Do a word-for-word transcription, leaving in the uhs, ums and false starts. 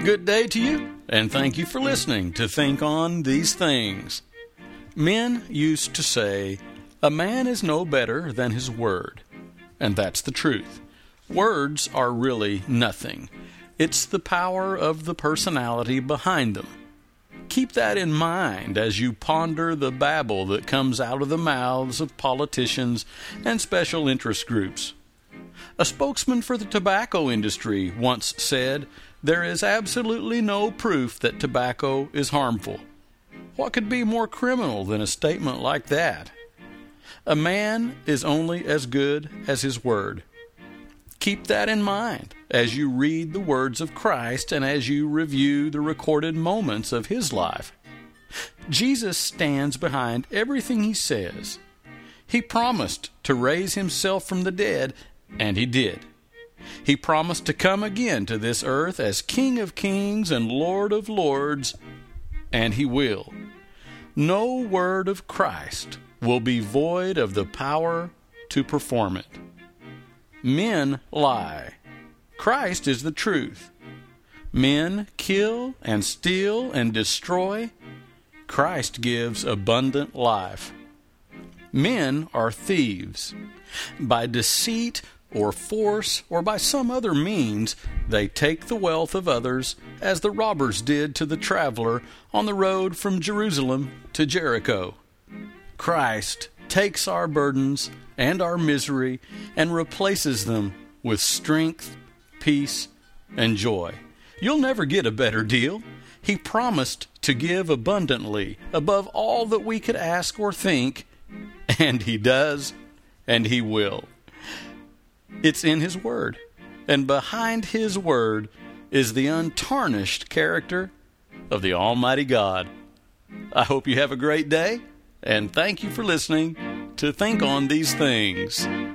Good day to you, and thank you for listening to Think on These Things. Men used to say, a man is no better than his word. And that's the truth. Words are really nothing. It's the power of the personality behind them. Keep that in mind as you ponder the babble that comes out of the mouths of politicians and special interest groups. A spokesman for the tobacco industry once said, there is absolutely no proof that tobacco is harmful. What could be more criminal than a statement like that? A man is only as good as his word. Keep that in mind as you read the words of Christ and as you review the recorded moments of his life. Jesus stands behind everything he says. He promised to raise himself from the dead, and he did. He promised to come again to this earth as King of Kings and Lord of Lords, and he will. No word of Christ will be void of the power to perform it. Men lie. Christ is the truth. Men kill and steal and destroy. Christ gives abundant life. Men are thieves. By deceit or force or by some other means, they take the wealth of others, as the robbers did to the traveler on the road from Jerusalem to Jericho. Christ takes our burdens and our misery and replaces them with strength, peace, and joy. You'll never get a better deal. He promised to give abundantly, above all that we could ask or think, and he does, and he will. It's in his word, and behind his word is the untarnished character of the Almighty God. I hope you have a great day, and thank you for listening to Think on These Things.